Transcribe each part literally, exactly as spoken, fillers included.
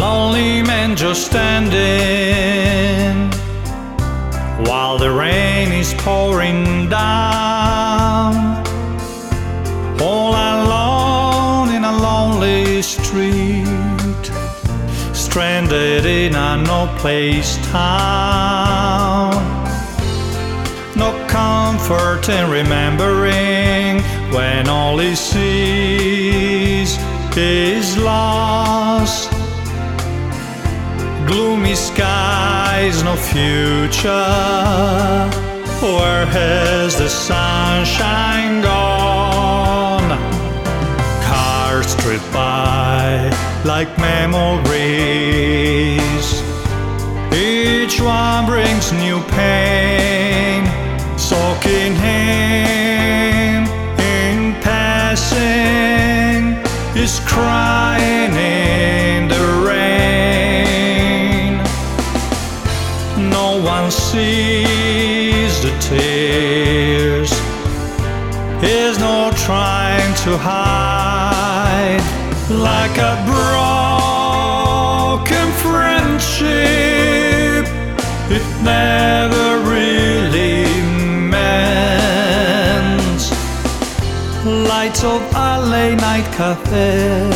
lonely man just standing while the rain is pouring down, all alone in a lonely street, stranded in a no-place town. No comfort in remembering when all he sees is loss. Gloomy skies, no future. Where has the sunshine gone? Cars trip by like memories. Each one brings new pain, soaking him in passing. Is crying in the rain. No one sees the tears. There's no trying to hide. Like a broken friendship, it never really mends. Lights of a late night cafe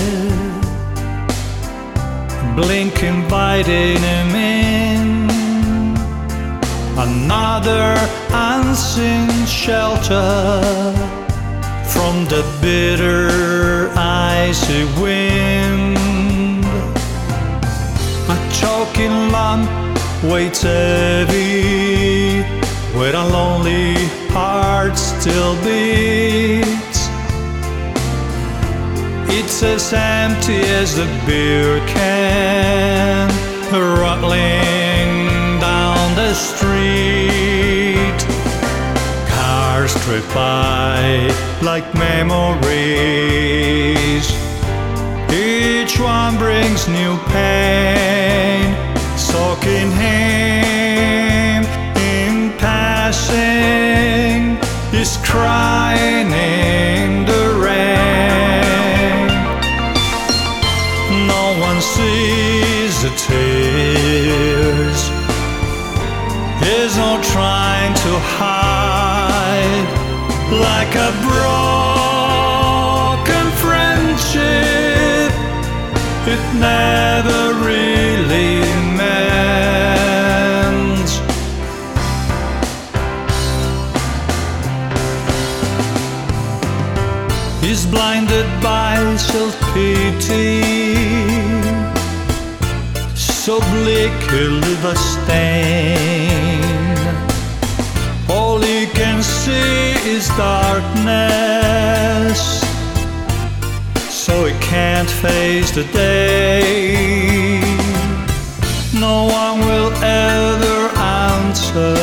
blink, inviting him in. Another unseen shelter from the bitter icy wind. A choking lump waits heavy where a lonely heart still beats. It's as empty as the beer can rattling down the street. Cars trip by like memories. Each one brings new pain, soaking him in passing. Is crying in the rain. No one sees the tears. There's no trying to hide. Like a broken friendship, it never really mends. He's blinded by self-pity, so bleak he'll leave a stain. All he can see is darkness, so he can't face the day. No one will ever answer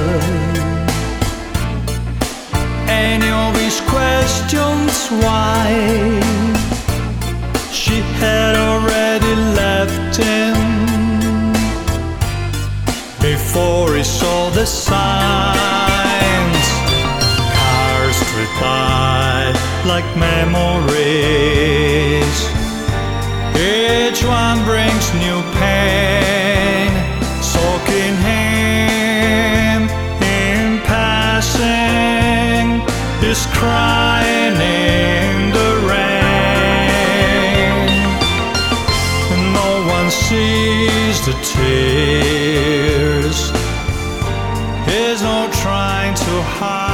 any of his questions why. She had already left him before he saw the signs. Cars trip by like memories. Each one brings new pain, soaking him in passing. Is crying in the rain. No one sees the tears. There's no trying to hide.